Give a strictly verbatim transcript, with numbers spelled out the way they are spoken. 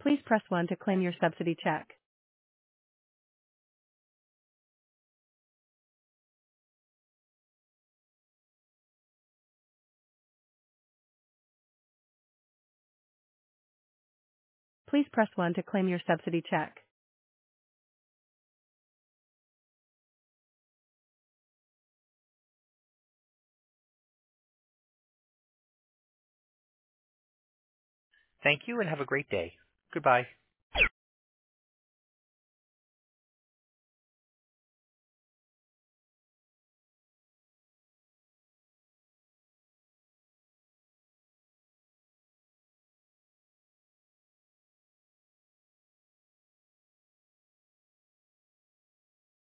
Please press one to claim your subsidy check. Please press one to claim your subsidy check. Thank you and have a great day. Goodbye.